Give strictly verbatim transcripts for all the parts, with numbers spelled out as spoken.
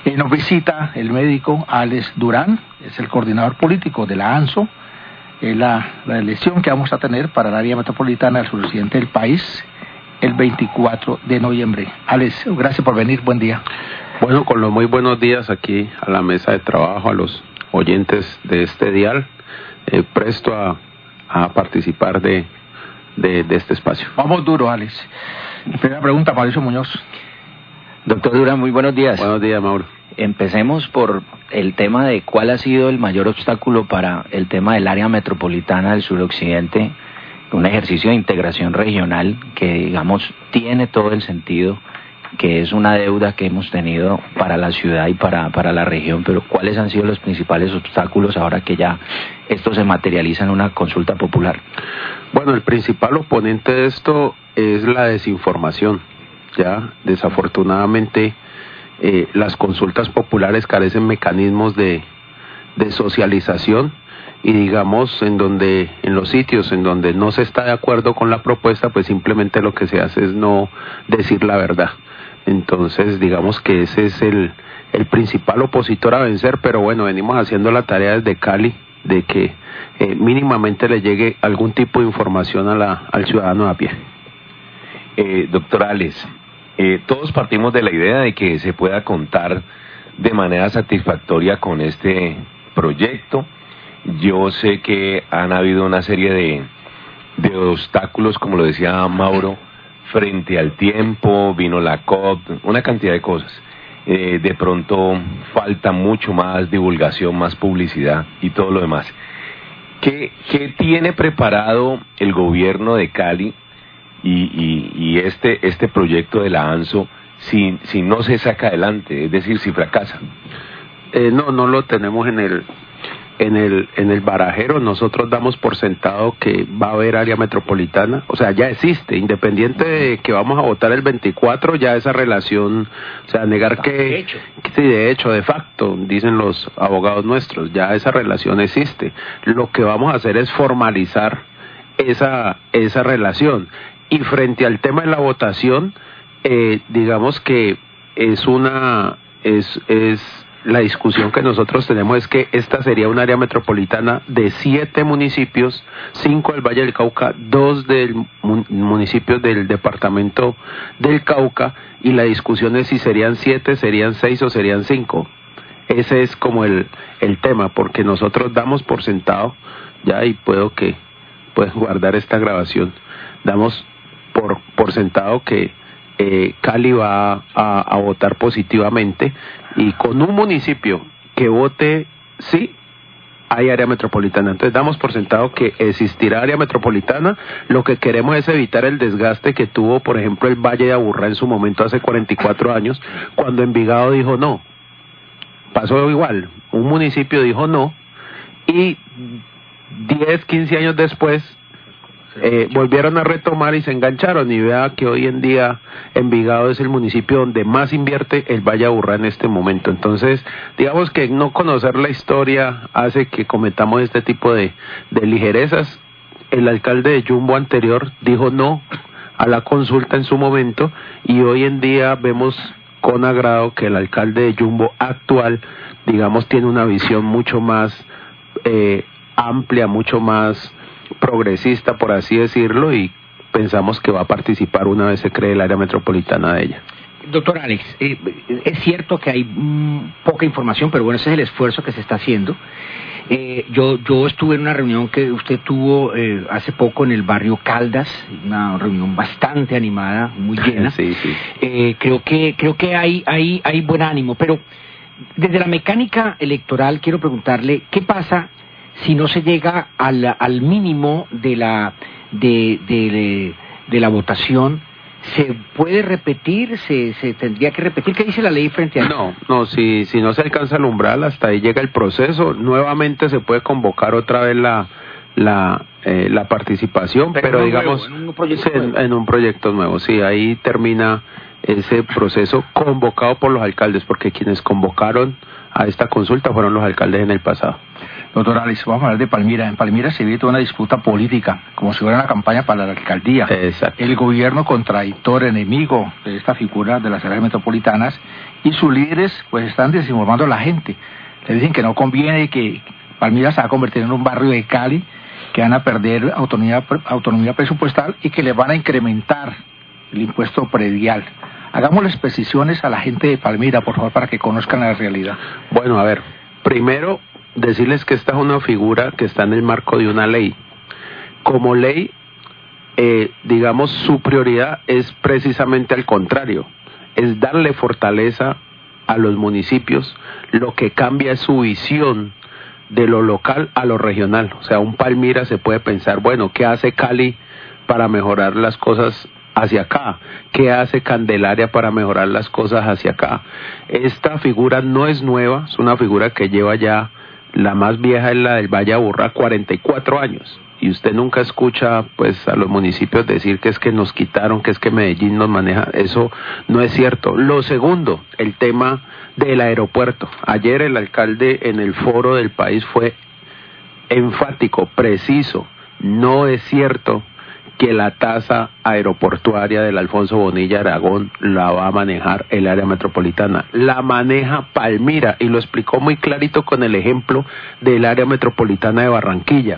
Eh, nos visita el médico Alex Durán, es el coordinador político de la ANSO, eh, la, la elección que vamos a tener para el área metropolitana del suroccidente del país el veinticuatro de noviembre. Alex, gracias por venir, buen día. Bueno, con los muy buenos días aquí a la mesa de trabajo, a los oyentes de este dial, eh, presto a, a participar de, de, de este espacio. Vamos duro, Alex. Primera pregunta, Mauricio Muñoz. Doctor Durán, muy buenos días. Buenos días, Mauro. Empecemos por el tema de cuál ha sido el mayor obstáculo para el tema del área metropolitana del suroccidente, un ejercicio de integración regional que, digamos, tiene todo el sentido, que es una deuda que hemos tenido para la ciudad y para, para la región, pero ¿cuáles han sido los principales obstáculos ahora que ya esto se materializa en una consulta popular? Bueno, el principal oponente de esto es la desinformación. Ya, desafortunadamente, eh, las consultas populares carecen mecanismos de, de socialización y, digamos, en donde en los sitios en donde no se está de acuerdo con la propuesta, pues simplemente lo que se hace es no decir la verdad. Entonces, digamos que ese es el, el principal opositor a vencer, pero bueno, venimos haciendo la tarea desde Cali de que eh, mínimamente le llegue algún tipo de información a la, al ciudadano a pie. Eh, doctor Alex, eh, todos partimos de la idea de que se pueda contar de manera satisfactoria con este proyecto. Yo sé que han habido una serie de, de obstáculos, como lo decía Mauro, frente al tiempo, vino la COP, una cantidad de cosas. Eh, de pronto falta mucho más divulgación, más publicidad y todo lo demás. ¿Qué, qué tiene preparado el gobierno de Cali y, y, y este, este proyecto de la ANSO si, si no se saca adelante, es decir, si fracasa? Eh, no, no lo tenemos en el... En el, en el barajero. Nosotros damos por sentado que va a haber área metropolitana, o sea, ya existe, independiente de que vamos a votar el veinticuatro, ya esa relación, o sea, negar que, de hecho. que sí, de hecho, de facto, dicen los abogados nuestros, ya esa relación existe. Lo que vamos a hacer es formalizar esa, esa relación. Y frente al tema de la votación, eh, digamos que es una, es, es la discusión que nosotros tenemos es que esta sería un área metropolitana de siete municipios, cinco del Valle del Cauca, dos del mun- municipios del departamento del Cauca, y la discusión es si serían siete, serían seis o serían cinco. Ese es como el, el tema, porque nosotros damos por sentado, ya, y puedo que puedes guardar esta grabación, damos por, por sentado que Eh, Cali va a, a votar positivamente, y con un municipio que vote sí, hay área metropolitana. Entonces damos por sentado que existirá área metropolitana. Lo que queremos es evitar el desgaste que tuvo, por ejemplo, el Valle de Aburrá en su momento hace cuarenta y cuatro años, cuando Envigado dijo no. Pasó igual, un municipio dijo no, y diez, quince años después Eh, volvieron a retomar y se engancharon, y vea que hoy en día Envigado es el municipio donde más invierte el Valle de Aburrá en este momento. Entonces, digamos que no conocer la historia hace que cometamos este tipo de, de ligerezas. El alcalde de Yumbo anterior dijo no a la consulta en su momento, y hoy en día vemos con agrado que el alcalde de Yumbo actual, digamos, tiene una visión mucho más eh, amplia, mucho más progresista, por así decirlo, y pensamos que va a participar una vez se cree el área metropolitana de ella. Doctor Alex, eh, es cierto que hay mm, poca información, pero bueno, ese es el esfuerzo que se está haciendo. Eh, yo yo estuve en una reunión que usted tuvo eh, hace poco en el barrio Caldas, una reunión bastante animada, muy llena. Sí, sí. Eh, creo que creo que hay hay hay buen ánimo, pero desde la mecánica electoral quiero preguntarle qué pasa si no se llega al, al mínimo de la de, de, de la votación. ¿Se puede repetir? ¿Se, se tendría que repetir? ¿Qué dice la ley frente a eso? No, no, si, si no se alcanza el umbral, hasta ahí llega el proceso. Nuevamente se puede convocar otra vez la la eh, la participación, pero, pero digamos nuevo, en, un proyecto en, nuevo. en un proyecto nuevo, sí, ahí termina ese proceso convocado por los alcaldes, porque quienes convocaron a esta consulta fueron los alcaldes en el pasado. Doctor Alex, vamos a hablar de Palmira. En Palmira se vive toda una disputa política, como si fuera una campaña para la alcaldía. Exacto. El gobierno contradictor, enemigo de esta figura de las áreas metropolitanas, y sus líderes pues están desinformando a la gente. Le dicen que no conviene, que Palmira se va a convertir en un barrio de Cali, que van a perder autonomía, autonomía presupuestal y que le van a incrementar el impuesto predial. Hagámosles precisiones a la gente de Palmira, por favor, para que conozcan la realidad. Bueno, a ver, primero decirles que esta es una figura que está en el marco de una ley. Como ley, eh, digamos, su prioridad es precisamente al contrario, es darle fortaleza a los municipios. Lo que cambia es su visión de lo local a lo regional. O sea, un Palmira se puede pensar, bueno, ¿qué hace Cali para mejorar las cosas hacia acá? ¿Qué hace Candelaria para mejorar las cosas hacia acá? Esta figura no es nueva, es una figura que lleva ya, la más vieja es la del Valle Aburrá, cuarenta y cuatro años. Y usted nunca escucha pues a los municipios decir que es que nos quitaron, que es que Medellín nos maneja. Eso no es cierto. Lo segundo, el tema del aeropuerto. Ayer el alcalde en el foro del país fue enfático, preciso. No es cierto que la tasa aeroportuaria del Alfonso Bonilla Aragón la va a manejar el área metropolitana, la maneja Palmira, y lo explicó muy clarito con el ejemplo del área metropolitana de Barranquilla.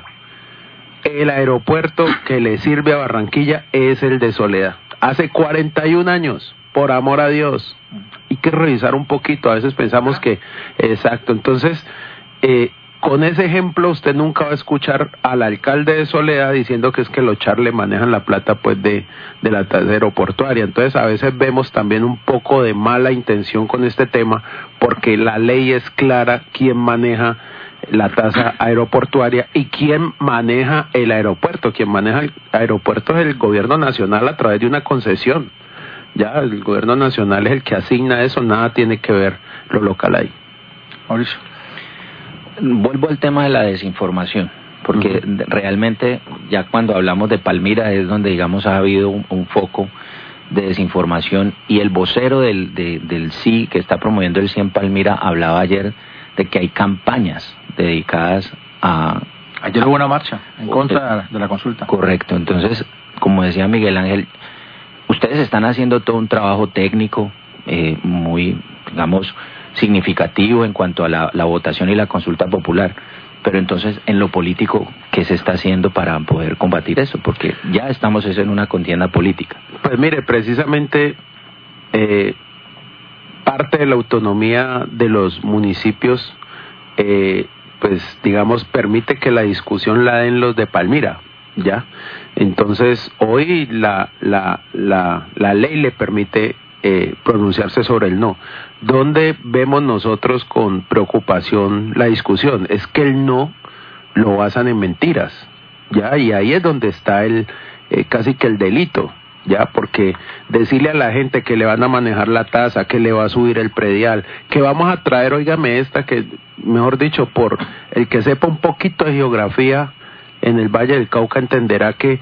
El aeropuerto que le sirve a Barranquilla es el de Soledad, hace cuarenta y un años, por amor a Dios. Hay que revisar un poquito, a veces pensamos que, exacto, entonces, eh, con ese ejemplo usted nunca va a escuchar al alcalde de Soledad diciendo que es que los Char le manejan la plata pues de, de la tasa aeroportuaria. Entonces a veces vemos también un poco de mala intención con este tema, porque la ley es clara quién maneja la tasa aeroportuaria y quién maneja el aeropuerto. Quien maneja el aeropuerto es el gobierno nacional a través de una concesión. Ya el gobierno nacional es el que asigna eso, nada tiene que ver lo local ahí. Mauricio. Vuelvo al tema de la desinformación, porque uh-huh. realmente ya cuando hablamos de Palmira es donde, digamos, ha habido un, un foco de desinformación, y el vocero del, de, del S I, que está promoviendo el S I en Palmira, hablaba ayer de que hay campañas dedicadas a... Ayer hubo una marcha en contra de, de la consulta. Correcto, entonces, como decía Miguel Ángel, ustedes están haciendo todo un trabajo técnico eh, muy, digamos, significativo en cuanto a la, la votación y la consulta popular, pero entonces en lo político, ¿qué se está haciendo para poder combatir eso? Porque ya estamos en una contienda política. Pues mire, precisamente eh, parte de la autonomía de los municipios, eh, pues digamos, permite que la discusión la den los de Palmira, ¿ya? Entonces hoy la, la, la, la ley le permite Eh, pronunciarse sobre el no. ¿Dónde vemos nosotros con preocupación la discusión? Es que el no lo basan en mentiras, ya, y ahí es donde está el eh, casi que el delito, ya, porque decirle a la gente que le van a manejar la tasa, que le va a subir el predial, que vamos a traer, óigame esta, que mejor dicho, por el que sepa un poquito de geografía en el Valle del Cauca entenderá que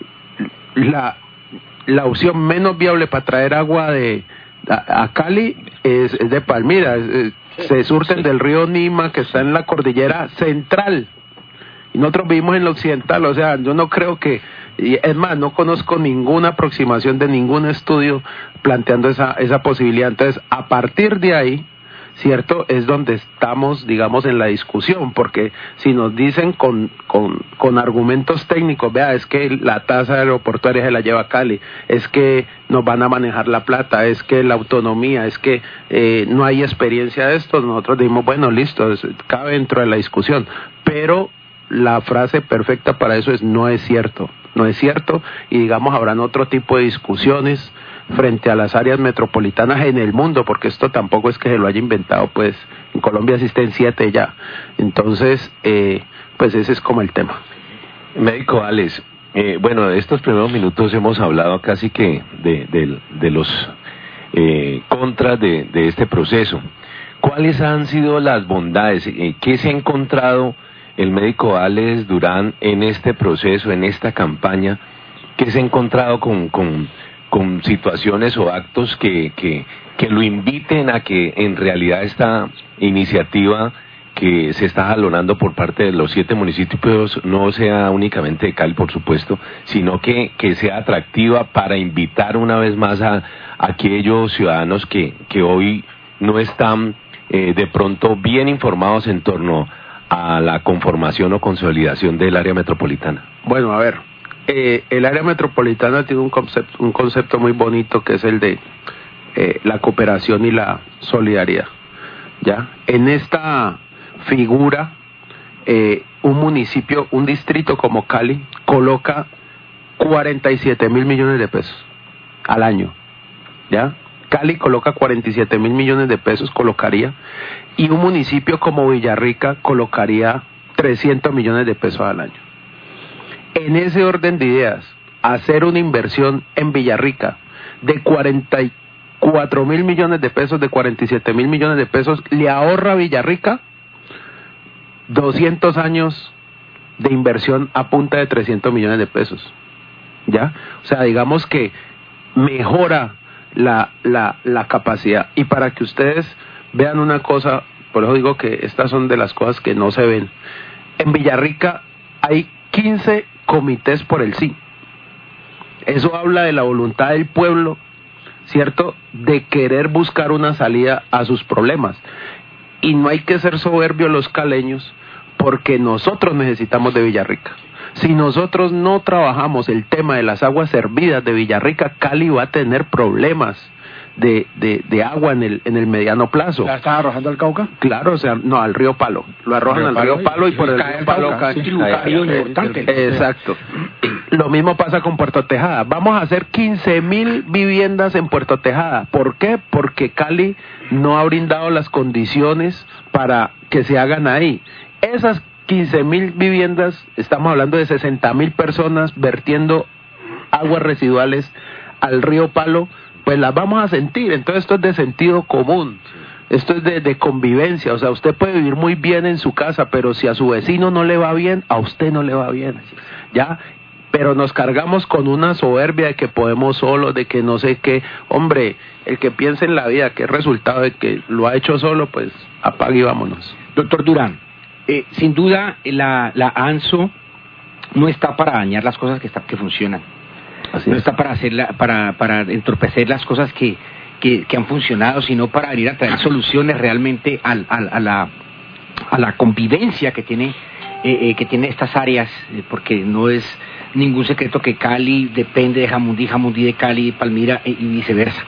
la la opción menos viable para traer agua de a, a Cali es, es de Palmira. Es, es, se surten del río Nima, que está en la cordillera central, y nosotros vivimos en la occidental. O sea, yo no creo que, y es más, no conozco ninguna aproximación de ningún estudio planteando esa, esa posibilidad. Entonces, a partir de ahí, cierto, es donde estamos, digamos, en la discusión, porque si nos dicen con, con, con argumentos técnicos, vea, es que la tasa aeroportuaria se la lleva Cali, es que nos van a manejar la plata, es que la autonomía, es que eh, no hay experiencia de esto, nosotros decimos, bueno, listo, es, cabe dentro de la discusión, pero la frase perfecta para eso es: no es cierto, no es cierto, y digamos, habrán otro tipo de discusiones frente a las áreas metropolitanas en el mundo, porque esto tampoco es que se lo haya inventado, pues en Colombia existen siete ya. Entonces, eh, pues ese es como el tema. Médico Alex, eh, bueno, estos primeros minutos hemos hablado casi que de, de, de los eh, contras de, de este proceso. ¿Cuáles han sido las bondades? Eh, ¿Qué se ha encontrado el médico Alex Durán en este proceso, en esta campaña? ¿Qué se ha encontrado con... con con situaciones o actos que, que, que lo inviten a que en realidad esta iniciativa que se está jalonando por parte de los siete municipios no sea únicamente de Cali, por supuesto, sino que, que sea atractiva para invitar una vez más a, a aquellos ciudadanos que, que hoy no están eh, de pronto bien informados en torno a la conformación o consolidación del área metropolitana. Bueno, a ver, eh, el área metropolitana tiene un concepto, un concepto muy bonito que es el de eh, la cooperación y la solidaridad. ¿Ya? En esta figura, eh, un municipio, un distrito como Cali, coloca cuarenta y siete mil millones de pesos al año. ¿Ya? Cali coloca cuarenta y siete mil millones de pesos, colocaría, y un municipio como Villarrica colocaría trescientos millones de pesos al año. En ese orden de ideas, hacer una inversión en Villarrica de cuarenta y cuatro mil millones de pesos, de cuarenta y siete mil millones de pesos, le ahorra a Villarrica doscientos años de inversión a punta de trescientos millones de pesos. ¿Ya? O sea, digamos que mejora la, la, la capacidad. Y para que ustedes vean una cosa, por eso digo que estas son de las cosas que no se ven. En Villarrica hay quince comités por el sí. Eso habla de la voluntad del pueblo, ¿cierto?, de querer buscar una salida a sus problemas. Y no hay que ser soberbios los caleños, porque nosotros necesitamos de Villarrica. Si nosotros no trabajamos el tema de las aguas servidas de Villarrica, Cali va a tener problemas de, de, de agua en el en el mediano plazo. ¿La están arrojando al Cauca? Claro, o sea, no, al río Palo. Lo arrojan al río Palo y por el río Palo cae. Exacto. Lo mismo pasa con Puerto Tejada. Vamos a hacer quince mil viviendas en Puerto Tejada. ¿Por qué? Porque Cali no ha brindado las condiciones para que se hagan ahí. Esas quince mil viviendas, estamos hablando de sesenta mil personas vertiendo aguas residuales al río Palo, pues las vamos a sentir. Entonces esto es de sentido común, esto es de, de convivencia. O sea, usted puede vivir muy bien en su casa, pero si a su vecino no le va bien, a usted no le va bien, ¿ya? Pero nos cargamos con una soberbia de que podemos solo, de que no sé qué. Hombre, el que piense en la vida que es resultado de que lo ha hecho solo, pues apague y vámonos. Doctor Durán, Eh, sin duda la, la ANSO no está para dañar las cosas que, está, que funcionan. Así no es. Está para hacerla, para, para entorpecer las cosas que, que, que han funcionado, sino para venir a traer soluciones realmente al, al, a, la, a la convivencia que tiene, eh, eh, que tiene estas áreas, eh, porque no es ningún secreto que Cali depende de Jamundí, Jamundí de Cali, de Palmira eh, y viceversa.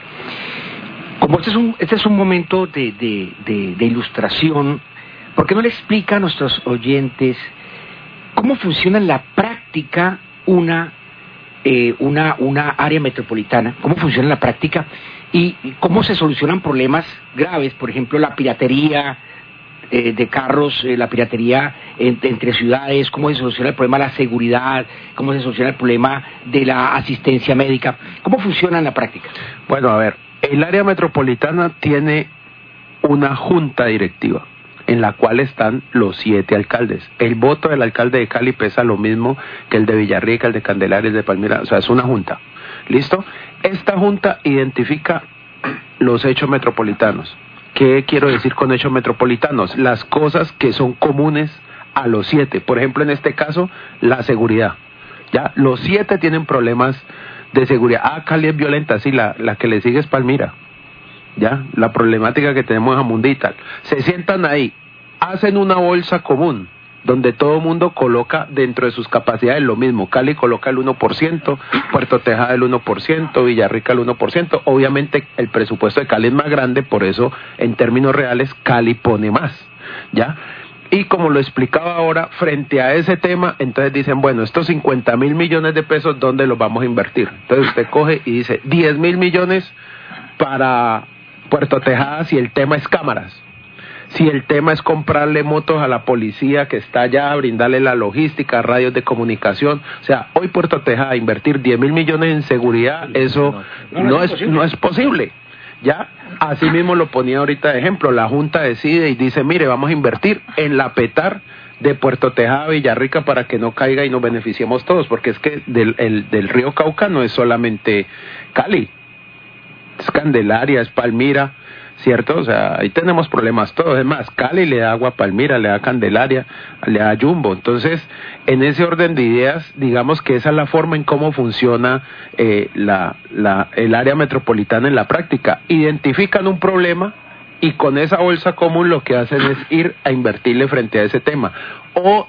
Como este es un, este es un momento de, de, de, de ilustración, ¿por qué no le explica a nuestros oyentes cómo funciona en la práctica una, eh, una, una área metropolitana? ¿Cómo funciona en la práctica? Y, y cómo se solucionan problemas graves, por ejemplo, la piratería eh, de carros, eh, la piratería en, entre ciudades, cómo se soluciona el problema de la seguridad, cómo se soluciona el problema de la asistencia médica. ¿Cómo funciona en la práctica? Bueno, a ver, el área metropolitana tiene una junta directiva en la cual están los siete alcaldes. El voto del alcalde de Cali pesa lo mismo que el de Villarrica, el de Candelaria, el de Palmira, o sea, es una junta. ¿Listo? Esta junta identifica los hechos metropolitanos. ¿Qué quiero decir con hechos metropolitanos? Las cosas que son comunes a los siete. Por ejemplo, en este caso, la seguridad. ¿Ya? Los siete tienen problemas de seguridad. Ah, Cali es violenta, sí, la, la que le sigue es Palmira. ¿Ya? La problemática que tenemos en Jamundí y tal. Se sientan ahí, hacen una bolsa común, donde todo el mundo coloca dentro de sus capacidades lo mismo. Cali coloca el uno por ciento, Puerto Tejada el uno por ciento, Villarrica el uno por ciento. Obviamente el presupuesto de Cali es más grande, por eso en términos reales Cali pone más. ¿Ya? Y como lo explicaba ahora, frente a ese tema, entonces dicen, bueno, estos cincuenta mil millones de pesos, ¿dónde los vamos a invertir? Entonces usted coge y dice, diez mil millones para Puerto Tejada si el tema es cámaras, si el tema es comprarle motos a la policía que está allá, brindarle la logística, radios de comunicación. O sea, hoy Puerto Tejada invertir diez mil millones en seguridad, eso no, no, no, es, no es posible. Ya, así mismo lo ponía ahorita de ejemplo, la Junta decide y dice, mire, vamos a invertir en la Petar de Puerto Tejada a Villarrica para que no caiga y nos beneficiemos todos, porque es que del, el, del río Cauca no es solamente Cali, es Candelaria, es Palmira, ¿cierto? O sea, ahí tenemos problemas todos. Es más, Cali le da agua a Palmira, le da Candelaria, le da Jumbo. Entonces, en ese orden de ideas, digamos que esa es la forma en cómo funciona eh, la, la, el área metropolitana en la práctica. Identifican un problema y con esa bolsa común lo que hacen es ir a invertirle frente a ese tema. O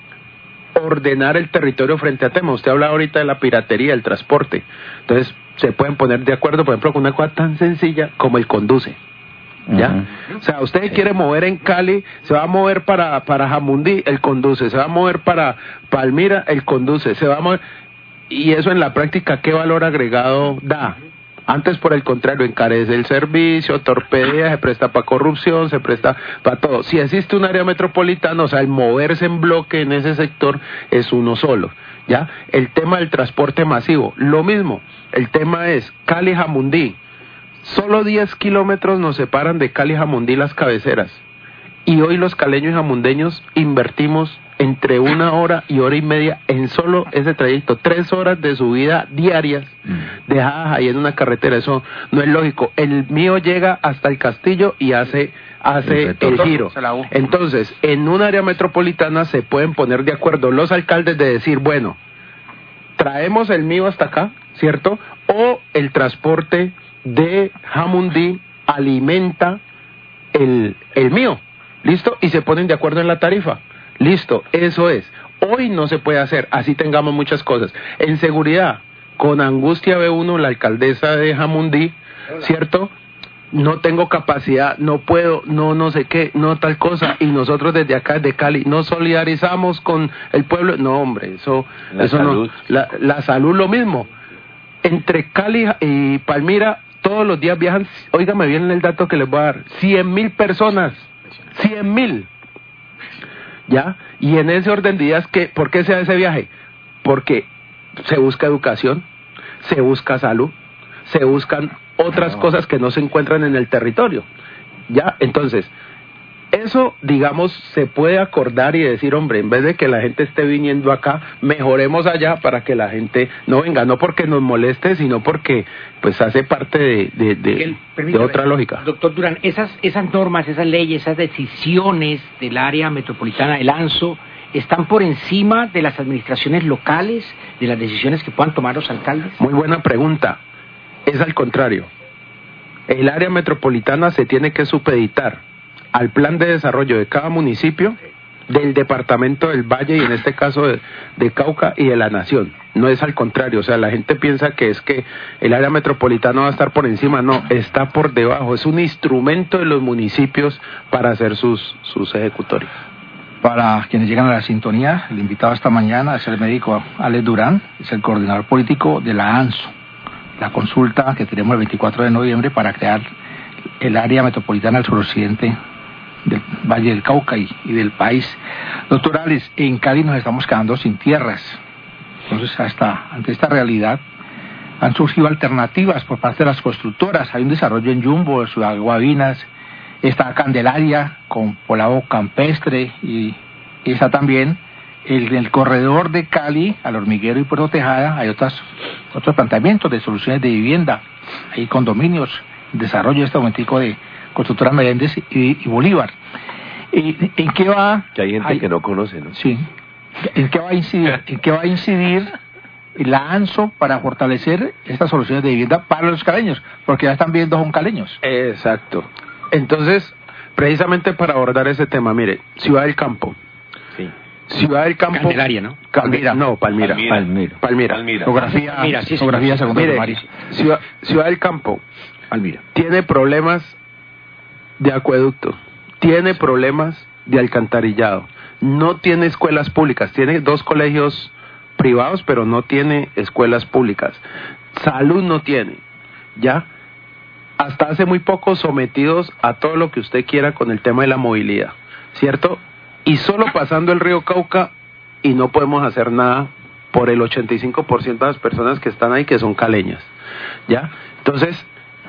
ordenar el territorio frente a temas. Usted habla ahorita de la piratería, el transporte. Entonces, se pueden poner de acuerdo, por ejemplo, con una cosa tan sencilla como el conduce. ¿Ya? Uh-huh. O sea, usted sí. quiere mover en Cali, se va a mover para, para Jamundí, el conduce, se va a mover para Palmira, el conduce, se va a mover, y eso en la práctica, ¿qué valor agregado da? Antes, por el contrario, encarece el servicio, torpedea, se presta para corrupción, se presta para todo. Si existe un área metropolitana, o sea, el moverse en bloque en ese sector es uno solo, ¿ya? El tema del transporte masivo, lo mismo, el tema es Cali-Jamundí. Solo diez kilómetros nos separan de Cali y Jamundí las cabeceras. Y hoy los caleños y jamundeños invertimos entre una hora y hora y media en solo ese trayecto. Tres horas de subida diarias dejadas ahí en una carretera. Eso no es lógico. El mío llega hasta el Castillo y hace, hace el giro. Entonces, en un área metropolitana se pueden poner de acuerdo los alcaldes de decir, bueno, traemos el mío hasta acá, ¿cierto? O el transporte de Jamundí alimenta el, el mío, ¿listo? Y se ponen de acuerdo en la tarifa, listo, eso es. Hoy no se puede hacer, así tengamos muchas cosas. En seguridad, con angustia ve uno la alcaldesa de Jamundí, ¿cierto? No tengo capacidad, no puedo, no no sé qué, no tal cosa, y nosotros desde acá, desde Cali, nos solidarizamos con el pueblo. No, hombre, eso, la eso salud. no. La, la salud lo mismo. Entre Cali y Palmira, todos los días viajan, óigame bien el dato que les voy a dar, cien mil personas, cien mil, ¿ya? Y en ese orden de ideas, ¿qué, ¿por qué se hace ese viaje? Porque se busca educación, se busca salud, se buscan otras cosas que no se encuentran en el territorio, ¿ya? Entonces, eso, digamos, se puede acordar y decir, hombre, en vez de que la gente esté viniendo acá, mejoremos allá para que la gente no venga, no porque nos moleste, sino porque pues hace parte de, de, de, Miguel, de otra lógica. Doctor Durán, esas, esas normas, esas leyes, esas decisiones del área metropolitana del ANSO, ¿están por encima de las administraciones locales, de las decisiones que puedan tomar los alcaldes? Muy buena pregunta. Es al contrario. El área metropolitana se tiene que supeditar al plan de desarrollo de cada municipio, del departamento del Valle y en este caso de, de Cauca y de la Nación. No es al contrario, o sea, la gente piensa que es que el área metropolitana va a estar por encima, no, está por debajo, es un instrumento de los municipios para hacer sus, sus ejecutorios. Para quienes llegan a la sintonía, el invitado esta mañana es el médico Alex Durán, es el coordinador político de la ANSO, la consulta que tenemos el veinticuatro de noviembre para crear el área metropolitana del suroccidente del Valle del Cauca y, y del país. Doctor Alex, en Cali nos estamos quedando sin tierras. Entonces, hasta ante esta realidad, han surgido alternativas por parte de las constructoras. Hay un desarrollo en Jumbo, en Ciudad Guavinas, está Candelaria con Polavo Campestre y está también el, el corredor de Cali al Hormiguero y Puerto Tejada. Hay otras, otros planteamientos de soluciones de vivienda, hay condominios, desarrollo de este momentico de Constructora Meléndez y, y Bolívar. ¿Y, ¿En qué va? Que hay gente hay, que no conoce, ¿no? Sí. ¿En qué va a incidir? ¿En qué va a incidir la ANSO para fortalecer estas soluciones de vivienda para los caleños? Porque ya están viendo son caleños. Exacto. Entonces, precisamente para abordar ese tema, mire, Ciudad del Campo. Sí. Ciudad del Campo. Candelaria, ¿no? Palmira. No, Palmira. Palmira. Palmira. Palmira. Geografía, Palmira, sí, geografía sí, segunda mire, primaria. Ciudad, Ciudad del Campo. Palmira. Tiene problemas de acueducto, tiene problemas de alcantarillado, no tiene escuelas públicas, tiene dos colegios privados, pero no tiene escuelas públicas. Salud no tiene, ¿ya? Hasta hace muy poco sometidos a todo lo que usted quiera con el tema de la movilidad, ¿cierto? Y solo pasando el río Cauca y no podemos hacer nada por el ochenta y cinco por ciento de las personas que están ahí que son caleñas, ¿ya? Entonces,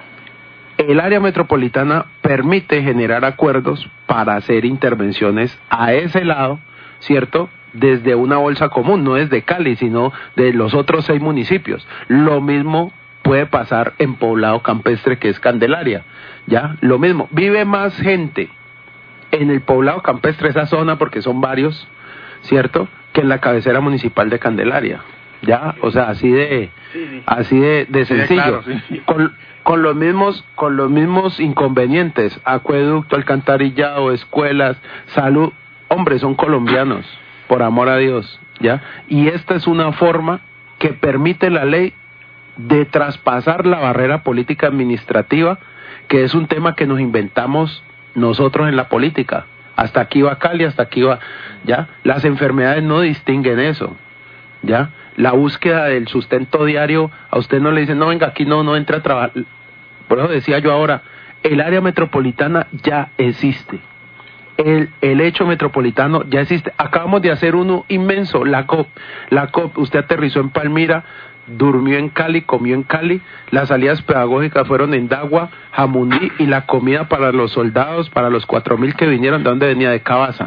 el área metropolitana permite generar acuerdos para hacer intervenciones a ese lado ¿cierto?, desde una bolsa común, no desde Cali, sino de los otros seis municipios. Lo mismo puede pasar en Poblado Campestre, que es Candelaria, ¿ya? Lo mismo, vive más gente en el Poblado Campestre, esa zona, porque son varios, ¿cierto?, que en la cabecera municipal de Candelaria, ¿ya? O sea, así de, sí, sí. así de, de sencillo. Sí, claro, sí. Con, con los mismos, con los mismos inconvenientes, acueducto, alcantarillado, escuelas, salud, hombre, son colombianos, por amor a Dios, ¿ya? Y esta es una forma que permite la ley de traspasar la barrera política administrativa, que es un tema que nos inventamos nosotros en la política. Hasta aquí va Cali, hasta aquí va, ¿ya? Las enfermedades no distinguen eso, ¿ya? La búsqueda del sustento diario, a usted no le dicen, no, venga, aquí no, no entra a trabajar. Por eso decía yo ahora, el área metropolitana ya existe. El, el hecho metropolitano ya existe. Acabamos de hacer uno inmenso, la COP. La COP, usted aterrizó en Palmira, durmió en Cali, comió en Cali, las salidas pedagógicas fueron en Dagua, Jamundí, y la comida para los soldados, para los cuatro mil que vinieron, ¿de dónde venía? De Cabaza.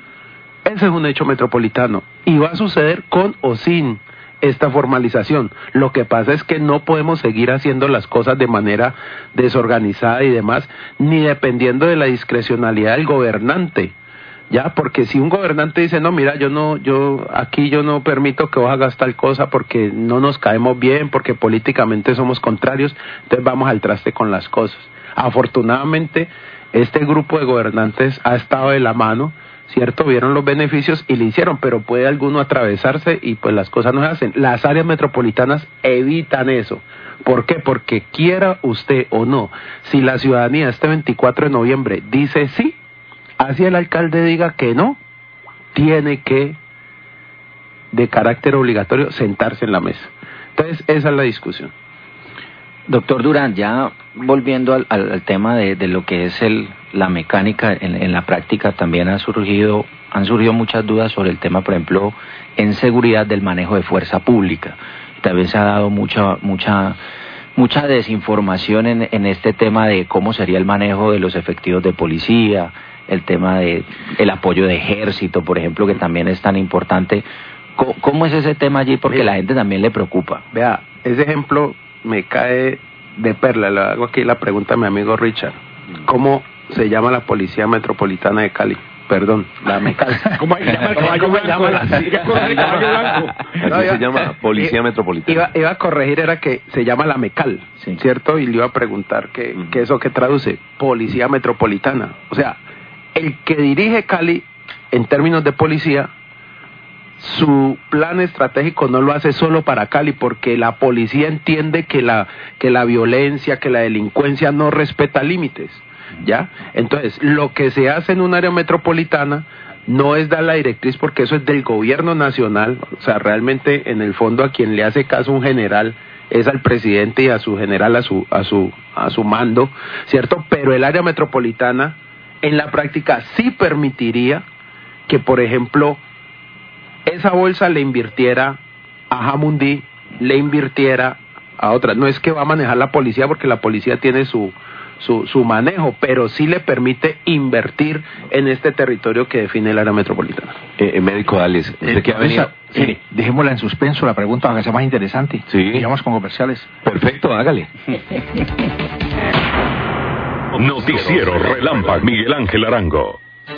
Ese es un hecho metropolitano, y va a suceder con o sin esta formalización. Lo que pasa es que no podemos seguir haciendo las cosas de manera desorganizada y demás, ni dependiendo de la discrecionalidad del gobernante, ya, porque si un gobernante dice, no, mira, yo no, yo aquí yo no permito que vos hagas tal cosa porque no nos caemos bien, porque políticamente somos contrarios, entonces vamos al traste con las cosas. Afortunadamente, este grupo de gobernantes ha estado de la mano, ¿cierto? Vieron los beneficios y le hicieron, pero puede alguno atravesarse y pues las cosas no se hacen. Las áreas metropolitanas evitan eso. ¿Por qué? Porque quiera usted o no, si la ciudadanía este veinticuatro de noviembre dice sí, así el alcalde diga que no, tiene que, de carácter obligatorio, sentarse en la mesa. Entonces, esa es la discusión. Doctor Durán, ya volviendo al, al, al tema de, de lo que es el, la mecánica en, en la práctica, también ha surgido, han surgido muchas dudas sobre el tema, por ejemplo, en seguridad del manejo de fuerza pública. También se ha dado mucha mucha mucha desinformación en, en este tema de cómo sería el manejo de los efectivos de policía, el tema de el apoyo de ejército, por ejemplo, que también es tan importante. ¿Cómo, cómo es ese tema allí? Porque la gente también le preocupa. Vea, ese ejemplo me cae de perla. Le hago aquí la pregunta a mi amigo Richard. ¿Cómo se llama la Policía Metropolitana de Cali? Perdón, la MECAL. ¿Cómo se llama el caballo blanco? Así se llama Policía Metropolitana. Iba, iba a corregir, era que se llama la MECAL, sí, ¿cierto? Y le iba a preguntar que, uh-huh. que eso que traduce, Policía Metropolitana. O sea, el que dirige Cali, en términos de policía, su plan estratégico no lo hace solo para Cali, porque la policía entiende que la, que la violencia, que la delincuencia no respeta límites, ¿ya? Entonces, lo que se hace en un área metropolitana no es dar la directriz, porque eso es del gobierno nacional. O sea, realmente, en el fondo, a quien le hace caso un general es al presidente y a su general, a su, a su, a su mando, ¿cierto? Pero el área metropolitana, en la práctica, sí permitiría que, por ejemplo, esa bolsa le invirtiera a Jamundí, le invirtiera a otra. No es que va a manejar la policía, porque la policía tiene su, su, su manejo, pero sí le permite invertir en este territorio que define el área metropolitana. Eh, eh, médico Dales, usted eh, que ha venido... Esa, sí. Dejémosla en suspenso, la pregunta, para que sea más interesante. Sí. Y vamos con comerciales. Perfecto, hágale. Noticiero Relámpago, Miguel Ángel Arango.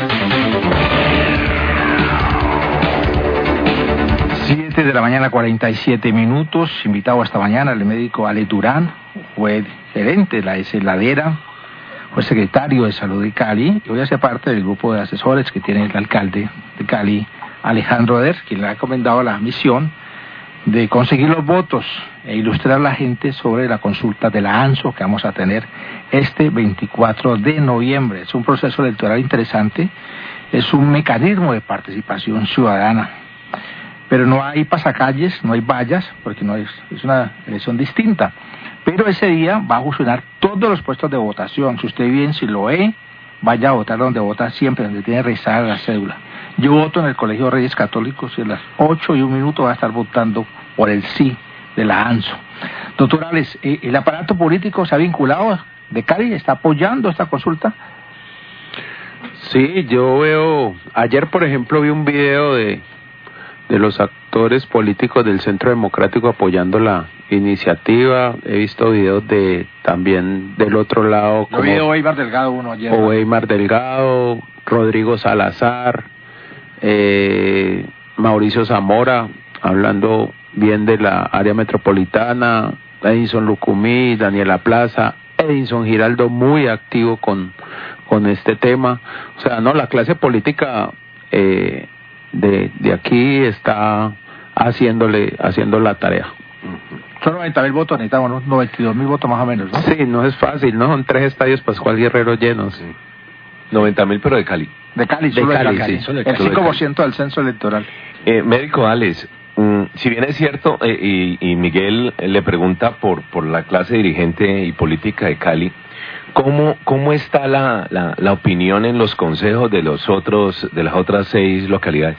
siete de la mañana, cuarenta y siete minutos. Invitado esta mañana el médico Ale Durán, fue gerente de la S. Ladera, fue secretario de Salud de Cali, y hoy hace parte del grupo de asesores que tiene el alcalde de Cali, Alejandro Eder, quien le ha encomendado la misión de conseguir los votos e ilustrar a la gente sobre la consulta de la ANSO que vamos a tener este veinticuatro de noviembre. Es un proceso electoral interesante, es un mecanismo de participación ciudadana. Pero no hay pasacalles, no hay vallas, porque no es, es una elección distinta. Pero ese día va a funcionar todos los puestos de votación. Si usted vive en Siloé, vaya a votar donde vota siempre, donde tiene registrada la cédula. Yo voto en el Colegio de Reyes Católicos y a las ocho y un minuto va a estar votando por el sí de la ANSO. Doctor Alex, ¿el aparato político se ha vinculado de Cali? ¿Está apoyando esta consulta? Sí, yo veo, ayer por ejemplo vi un video de, de los actores políticos del Centro Democrático apoyando la iniciativa, he visto videos de también del otro lado, como vi Weimar Delgado uno ayer. O Weimar Delgado, Rodrigo Salazar, eh, Mauricio Zamora, hablando bien de la área metropolitana, Edinson Lucumí, Daniela Plaza, Edinson Giraldo muy activo con, con este tema. O sea, no, la clase política eh, de, de aquí está haciéndole, haciendo la tarea. Son noventa mil votos, necesitamos unos noventa y dos mil votos más o menos, ¿no? Sí, no es fácil, ¿no? Son tres estadios Pascual Guerrero llenos. Sí. noventa mil, pero de Cali. De Cali, de solo Cali, de Cali. Sí. Solo de Cali. El cinco por ciento del censo electoral. Eh, médico Alex, mm, si bien es cierto, eh, y, y Miguel le pregunta por, por la clase dirigente y política de Cali, ¿cómo, cómo está la, la, la opinión en los consejos de los otros, de las otras seis localidades?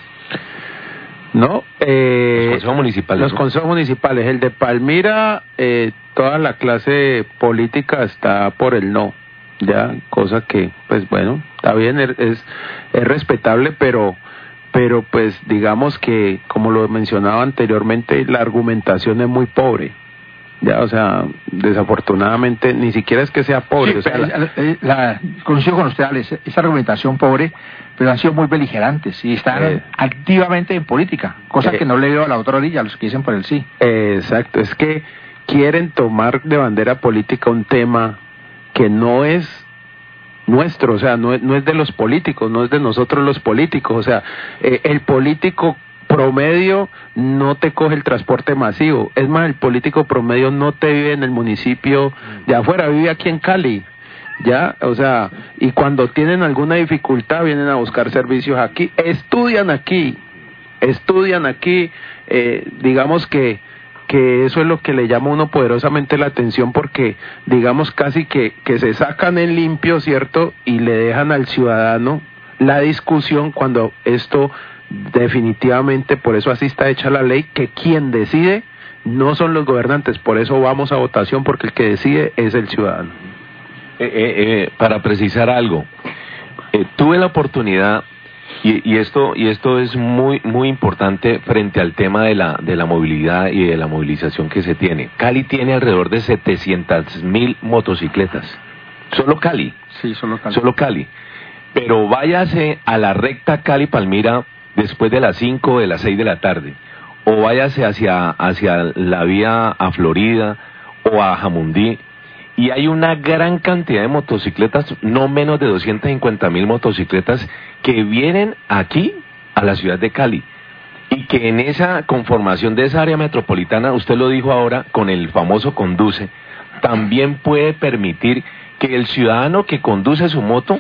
No, eh, los consejos municipales. Los ¿no? consejos municipales. El de Palmira, eh, toda la clase política está por el no, ya, cosa que, pues bueno, está bien, es, es respetable, pero, pero pues digamos que, como lo mencionaba anteriormente, la argumentación es muy pobre. Ya, o sea, desafortunadamente, ni siquiera es que sea pobre. Sí, o sea, la, la, la, coincido con usted, Alex, esa argumentación pobre, pero han sido muy beligerantes y están eh, activamente en política, cosa eh, que no le veo a la otra orilla, a los que dicen por el sí. Eh, exacto, es que quieren tomar de bandera política un tema que no es nuestro, o sea, no es, no es de los políticos, no es de nosotros los políticos, o sea, eh, el político promedio no te coge el transporte masivo, es más, el político promedio no te vive en el municipio de afuera, vive aquí en Cali, ya, o sea, y cuando tienen alguna dificultad vienen a buscar servicios aquí, estudian aquí, estudian aquí, eh, digamos que que eso es lo que le llama a uno poderosamente la atención, porque digamos casi que, que se sacan en limpio, ¿cierto? Y le dejan al ciudadano la discusión cuando esto definitivamente, por eso así está hecha la ley, que quien decide no son los gobernantes, por eso vamos a votación, porque el que decide es el ciudadano. Eh, eh, eh, para precisar algo, eh, tuve la oportunidad Y, y esto y esto es muy muy importante frente al tema de la de la movilidad y de la movilización que se tiene. Cali tiene alrededor de setecientas mil motocicletas. Solo Cali. Sí, solo Cali. Solo Cali. Pero váyase a la recta Cali-Palmira después de las cinco o de las seis de la tarde. O váyase hacia, hacia la vía a Florida o a Jamundí. Y hay una gran cantidad de motocicletas, no menos de doscientas cincuenta mil motocicletas que vienen aquí a la ciudad de Cali. Y que en esa conformación de esa área metropolitana, usted lo dijo ahora, con el famoso conduce, también puede permitir que el ciudadano que conduce su moto,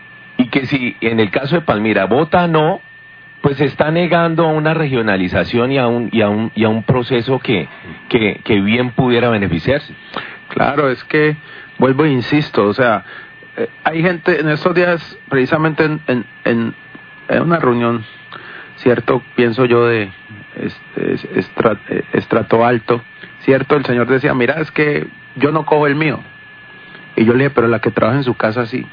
y que si en el caso de Palmira vota no, pues se está negando a una regionalización y a un, y a un, y a un proceso que, que, que bien pudiera beneficiarse. Claro, es que, vuelvo e insisto, o sea, eh, hay gente en estos días, precisamente en, en, en, en una reunión, cierto, pienso yo, de este, estra, estrato alto, cierto, el señor decía, mira, es que yo no cojo el mío. Y yo le dije, pero la que trabaja en su casa sí.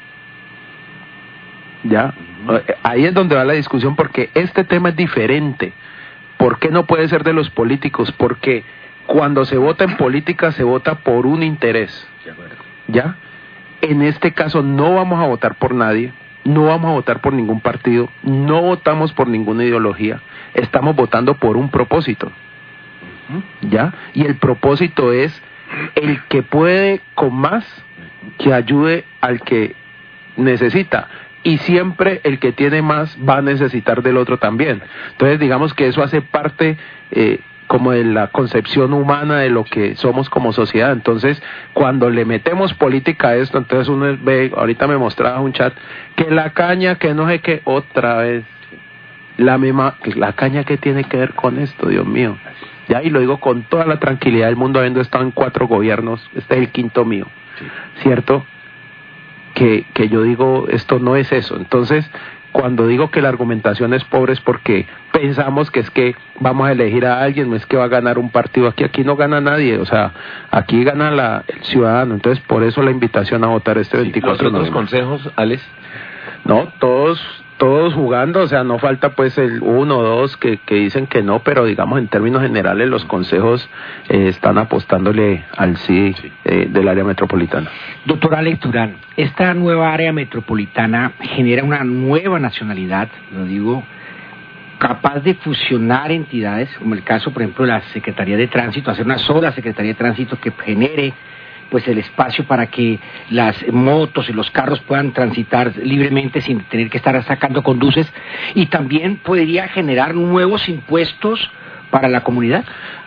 Ya, ahí es donde va la discusión, porque este tema es diferente. ¿Por qué no puede ser de los políticos? Porque cuando se vota en política se vota por un interés, ¿ya? En este caso no vamos a votar por nadie, no vamos a votar por ningún partido, no votamos por ninguna ideología, estamos votando por un propósito, ¿ya? Y el propósito es el que puede con más que ayude al que necesita. Y siempre el que tiene más va a necesitar del otro también. Entonces digamos que eso hace parte eh, como de la concepción humana de lo que somos como sociedad. Entonces, cuando le metemos política a esto, entonces uno ve, ahorita me mostraba un chat, que la caña, que no sé qué, otra vez, la misma, la caña que tiene que ver con esto, Dios mío. Ya, y lo digo con toda la tranquilidad del mundo, habiendo estado en cuatro gobiernos, este es el quinto mío, ¿cierto? Que, que yo digo, esto no es eso. Entonces, cuando digo que la argumentación es pobre es porque pensamos que es que vamos a elegir a alguien, no es que va a ganar un partido aquí, aquí no gana nadie, o sea, aquí gana la, el ciudadano. Entonces, por eso la invitación a votar este veinticuatro de noviembre. ¿Los otros consejos, Alex? No, todos todos jugando, o sea, no falta pues el uno o dos que, que dicen que no, pero digamos en términos generales los consejos eh, están apostándole al sí, sí. Eh, del área metropolitana. Doctor Alex Durán, esta nueva área metropolitana genera una nueva nacionalidad, lo digo, capaz de fusionar entidades, como el caso, por ejemplo, de la Secretaría de Tránsito, hacer una sola Secretaría de Tránsito que genere pues el espacio para que las motos y los carros puedan transitar libremente sin tener que estar sacando conduces, y también podría generar nuevos impuestos para la comunidad.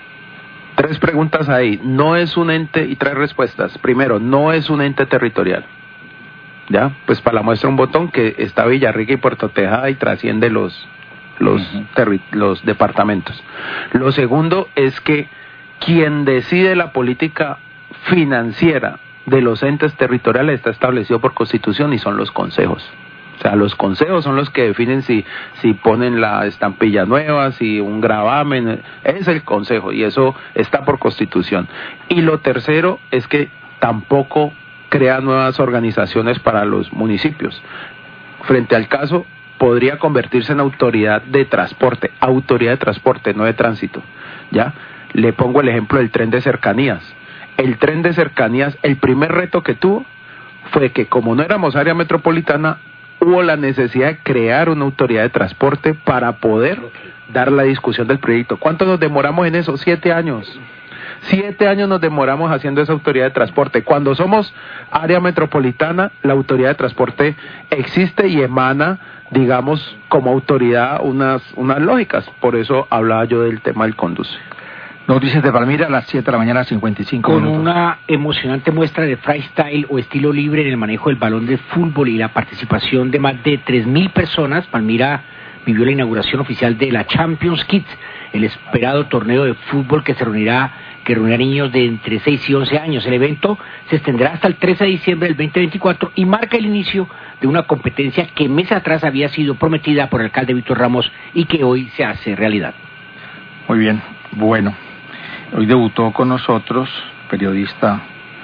Tres preguntas ahí. No es un ente, y tres respuestas. Primero, no es un ente territorial. ¿Ya? Pues para la muestra un botón que está Villarrica y Puerto Tejada y trasciende los, los, uh-huh. terri- los departamentos. Lo segundo es que quien decide la política financiera de los entes territoriales está establecido por Constitución y son los consejos. O sea, los consejos son los que definen si si ponen la estampilla nueva, si un gravamen, es el consejo y eso está por Constitución. Y lo tercero es que tampoco crea nuevas organizaciones para los municipios. Frente al caso, podría convertirse en autoridad de transporte, autoridad de transporte, no de tránsito. ¿Ya? Le pongo el ejemplo del tren de cercanías. El tren de cercanías, el primer reto que tuvo fue que como no éramos área metropolitana, hubo la necesidad de crear una autoridad de transporte para poder dar la discusión del proyecto. ¿Cuánto nos demoramos en eso? Siete años. Siete años nos demoramos haciendo esa autoridad de transporte. Cuando somos área metropolitana, la autoridad de transporte existe y emana, digamos, como autoridad unas, unas lógicas. Por eso hablaba yo del tema del conduce. Noticias de Palmira a las siete de la mañana, cincuenta y cinco Con minutos. Una emocionante muestra de freestyle o estilo libre en el manejo del balón de fútbol y la participación de más de tres mil personas, Palmira vivió la inauguración oficial de la Champions Kids, el esperado torneo de fútbol que se reunirá, que reunirá niños de entre seis y once años. El evento se extenderá hasta el trece de diciembre del veinte veinticuatro y marca el inicio de una competencia que meses atrás había sido prometida por el alcalde Víctor Ramos y que hoy se hace realidad. Muy bien, bueno. Hoy debutó con nosotros, periodista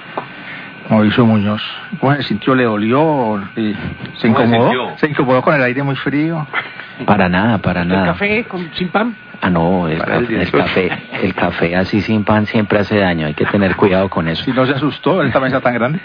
Mauricio Muñoz. ¿Cómo se sintió? ¿Le dolió? ¿Se incomodó? ¿Se incomodó con el aire muy frío? Para nada, para nada. ¿El café con, sin pan? Ah, no, el, ca- el, el café el café así sin pan siempre hace daño, hay que tener cuidado con eso. Si no se asustó, esta mesa tan grande.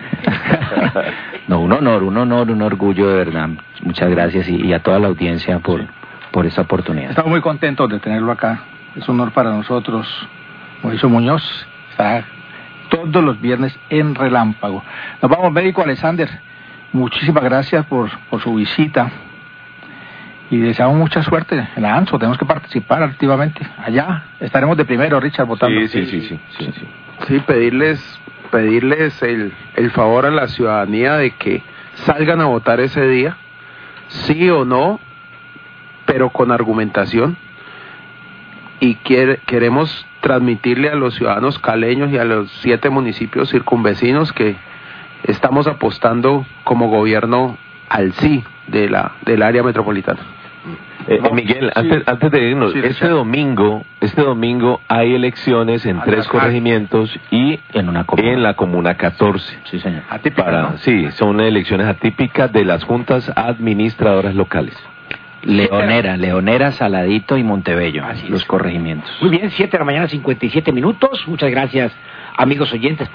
No, un honor, un honor, un orgullo de verdad. Muchas gracias y, y a toda la audiencia por, sí. por esta oportunidad. Estamos muy contentos de tenerlo acá. Es un honor para nosotros. Mauricio Muñoz está todos los viernes en Relámpago. Nos vamos, médico Alexander. Muchísimas gracias por, por su visita. Y deseamos mucha suerte en la ANSO. Tenemos que participar activamente. Allá estaremos de primero, Richard, votando. Sí, sí, sí, sí. Sí, sí. Sí, pedirles, pedirles el, el favor a la ciudadanía de que salgan a votar ese día, sí o no, pero con argumentación. Y quiere, queremos transmitirle a los ciudadanos caleños y a los siete municipios circunvecinos que estamos apostando como gobierno al sí de la del área metropolitana. Eh, eh, Miguel, sí. antes, antes de irnos, sí, este domingo, este domingo hay elecciones en tres corregimientos y en una comuna. en la comuna catorce. Sí, señor. Atípica, Para, ¿no? Sí, son elecciones atípicas de las juntas administradoras locales. Leonera, Leonera, Saladito y Montebello, Así los es. corregimientos. Muy bien, siete de la mañana, cincuenta y siete minutos. Muchas gracias, amigos oyentes.